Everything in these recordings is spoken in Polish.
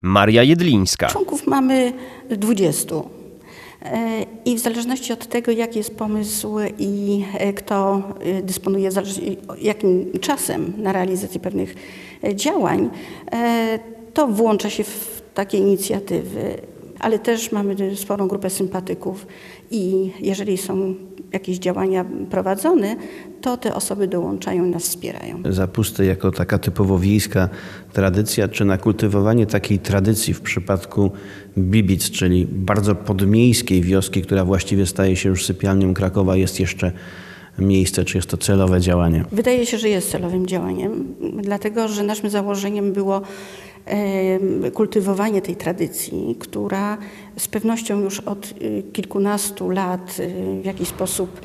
Maria Jedlińska. Członków mamy 20. I w zależności od tego, jaki jest pomysł i kto dysponuje jakim czasem na realizację pewnych działań, to włącza się w takie inicjatywy. Ale też mamy sporą grupę sympatyków i jeżeli są jakieś działania prowadzone, to te osoby dołączają i nas wspierają. Zapusty jako taka typowo wiejska tradycja, czy na kultywowanie takiej tradycji w przypadku Bibic, czyli bardzo podmiejskiej wioski, która właściwie staje się już sypialnią Krakowa, jest jeszcze miejsce, czy jest to celowe działanie? Wydaje się, że jest celowym działaniem, dlatego że naszym założeniem było kultywowanie tej tradycji, która z pewnością już od kilkunastu lat w jakiś sposób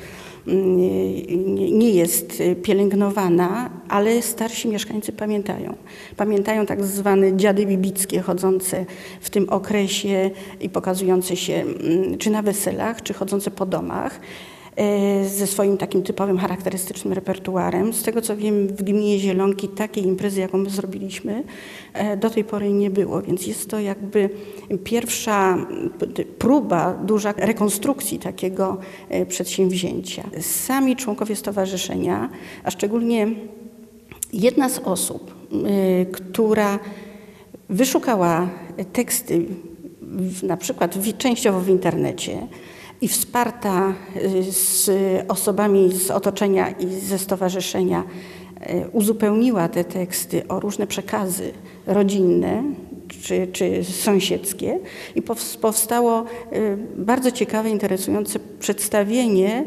nie jest pielęgnowana, ale starsi mieszkańcy pamiętają. Pamiętają tak zwane dziady bibickie chodzące w tym okresie i pokazujące się czy na weselach, czy chodzące po domach, ze swoim takim typowym, charakterystycznym repertuarem. Z tego co wiem, w gminie Zielonki takiej imprezy, jaką my zrobiliśmy, do tej pory nie było, więc jest to jakby pierwsza próba duża rekonstrukcji takiego przedsięwzięcia. Sami członkowie stowarzyszenia, a szczególnie jedna z osób, która wyszukała teksty na przykład częściowo w internecie, i wsparta z osobami z otoczenia i ze stowarzyszenia uzupełniła te teksty o różne przekazy rodzinne czy sąsiedzkie i powstało bardzo ciekawe, interesujące przedstawienie,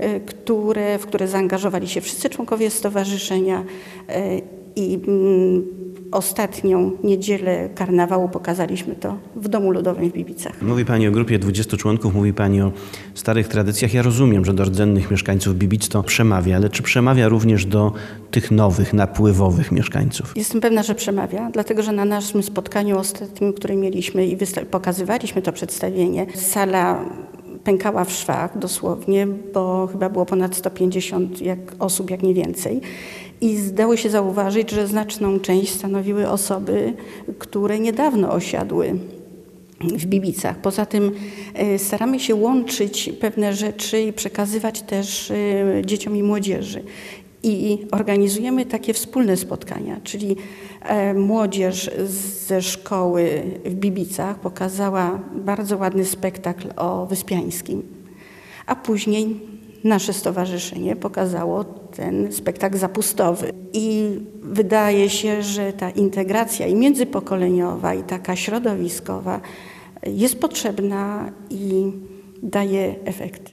w które zaangażowali się wszyscy członkowie stowarzyszenia i ostatnią niedzielę karnawału pokazaliśmy to w Domu Ludowym w Bibicach. Mówi Pani o grupie 20 członków, mówi Pani o starych tradycjach. Ja rozumiem, że do rdzennych mieszkańców Bibic to przemawia, ale czy przemawia również do tych nowych, napływowych mieszkańców? Jestem pewna, że przemawia, dlatego że na naszym spotkaniu ostatnim, które mieliśmy i pokazywaliśmy to przedstawienie, sala pękała w szwach dosłownie, bo chyba było ponad 150 osób, jak nie więcej. I zdało się zauważyć, że znaczną część stanowiły osoby, które niedawno osiadły w Bibicach. Poza tym staramy się łączyć pewne rzeczy i przekazywać też dzieciom i młodzieży. I organizujemy takie wspólne spotkania, czyli młodzież ze szkoły w Bibicach pokazała bardzo ładny spektakl o Wyspiańskim, a później nasze stowarzyszenie pokazało ten spektakl zapustowy. I wydaje się, że ta integracja i międzypokoleniowa, i taka środowiskowa jest potrzebna i daje efekt.